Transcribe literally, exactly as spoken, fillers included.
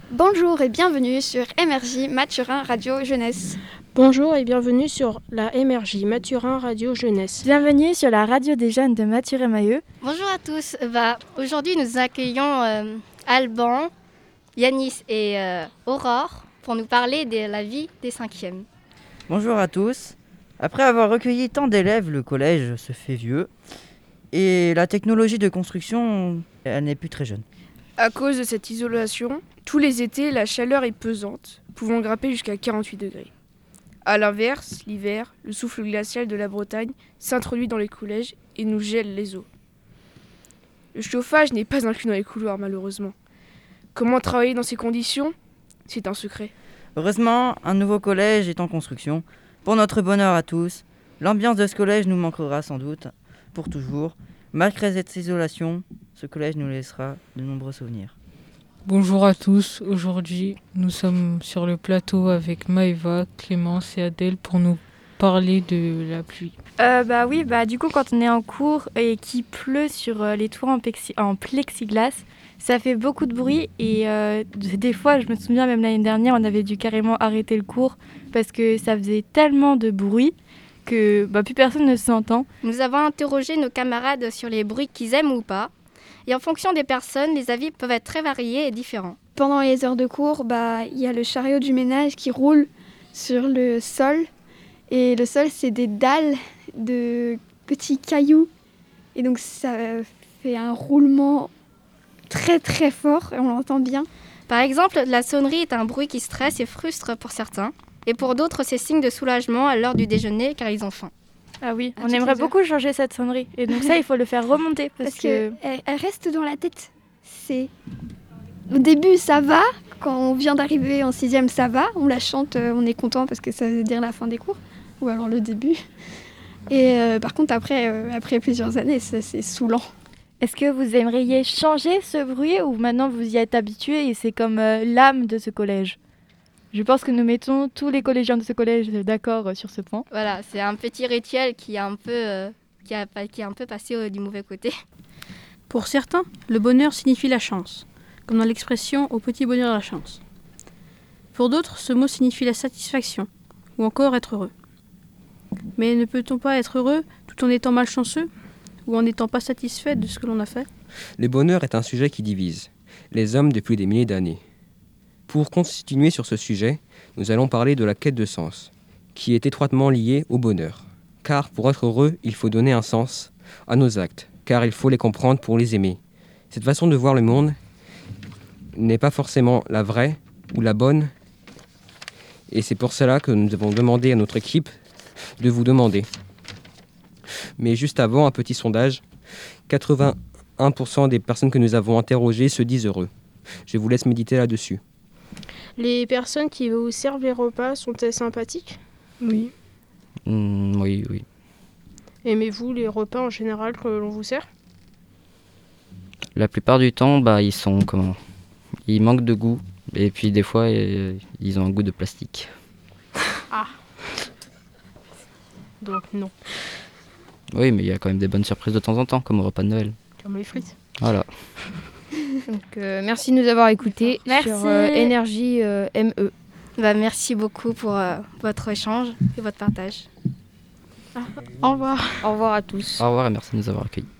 Bonjour et bienvenue sur M R J Mathurin Radio Jeunesse. Bonjour et bienvenue sur la M R J Mathurin Radio Jeunesse. Bienvenue sur la radio des jeunes de Mathurin-Maheu. Bonjour à tous. Bah, aujourd'hui, nous accueillons euh, Alban, Yanis et euh, Aurore pour nous parler de la vie des cinquièmes. Bonjour à tous. Après avoir recueilli tant d'élèves, le collège se fait vieux et la technologie de construction, elle n'est plus très jeune. À cause de cette isolation, tous les étés, la chaleur est pesante, pouvant grimper jusqu'à quarante-huit degrés. A l'inverse, l'hiver, le souffle glacial de la Bretagne s'introduit dans les collèges et nous gèle les os. Le chauffage n'est pas inclus dans les couloirs, malheureusement. Comment travailler dans ces conditions ? C'est un secret. Heureusement, un nouveau collège est en construction. Pour notre bonheur à tous, l'ambiance de ce collège nous manquera sans doute pour toujours. Malgré cette isolation, ce collège nous laissera de nombreux souvenirs. Bonjour à tous, aujourd'hui nous sommes sur le plateau avec Maëva, Clémence et Adèle pour nous parler de la pluie. Euh, bah oui, bah du coup quand on est en cours et qu'il pleut sur euh, les toits en, plexi- en plexiglas, ça fait beaucoup de bruit et euh, des fois je me souviens même l'année dernière on avait dû carrément arrêter le cours parce que ça faisait tellement de bruit que bah, plus personne ne s'entend. Nous avons interrogé nos camarades sur les bruits qu'ils aiment ou pas. Et en fonction des personnes, les avis peuvent être très variés et différents. Pendant les heures de cours, bah, y a le chariot du ménage qui roule sur le sol. Et le sol, c'est des dalles de petits cailloux. Et donc ça fait un roulement très très fort et on l'entend bien. Par exemple, la sonnerie est un bruit qui stresse et frustre pour certains. Et pour d'autres, c'est signe de soulagement à l'heure du déjeuner car ils ont faim. Ah oui, À on aimerait toutes les beaucoup changer cette sonnerie. Et donc ça, il faut le faire remonter. Parce, Parce que elle, elle reste dans la tête. C'est... Au début, ça va. Quand on vient d'arriver en sixième, ça va. On la chante, euh, on est content parce que ça veut dire la fin des cours. Ou alors le début. Et euh, par contre, après, euh, après plusieurs années, ça, c'est saoulant. Est-ce que vous aimeriez changer ce bruit ou maintenant vous y êtes habitué et c'est comme euh, l'âme de ce collège ? Je pense que nous mettons tous les collégiens de ce collège d'accord sur ce point. Voilà, c'est un petit rituel qui est un peu, euh, qui a, qui est un peu passé euh, du mauvais côté. Pour certains, le bonheur signifie la chance, comme dans l'expression « au petit bonheur la chance ». Pour d'autres, ce mot signifie la satisfaction, ou encore être heureux. Mais ne peut-on pas être heureux tout en étant malchanceux, ou en n'étant pas satisfait de ce que l'on a fait ? Le bonheur est un sujet qui divise les hommes depuis des milliers d'années. Pour continuer sur ce sujet, nous allons parler de la quête de sens, qui est étroitement liée au bonheur. Car pour être heureux, il faut donner un sens à nos actes, car il faut les comprendre pour les aimer. Cette façon de voir le monde n'est pas forcément la vraie ou la bonne, et c'est pour cela que nous avons demandé à notre équipe de vous demander. Mais juste avant, un petit sondage, quatre-vingt-un pour cent des personnes que nous avons interrogées se disent heureux. Je vous laisse méditer là-dessus. Les personnes qui vous servent les repas sont-elles sympathiques ? Oui. Mmh, oui, oui. Aimez-vous les repas en général que l'on vous sert ? La plupart du temps, bah, ils sont comment ? Ils manquent de goût. Et puis des fois, euh, ils ont un goût de plastique. Ah. Donc non. Oui, mais il y a quand même des bonnes surprises de temps en temps, comme au repas de Noël. Comme les frites. Voilà. Donc, euh, merci de nous avoir écoutés Merci. sur euh, Énergie euh, M E. Bah, merci beaucoup pour euh, votre échange et votre partage. Au revoir. Au revoir à tous. Au revoir et merci de nous avoir accueillis.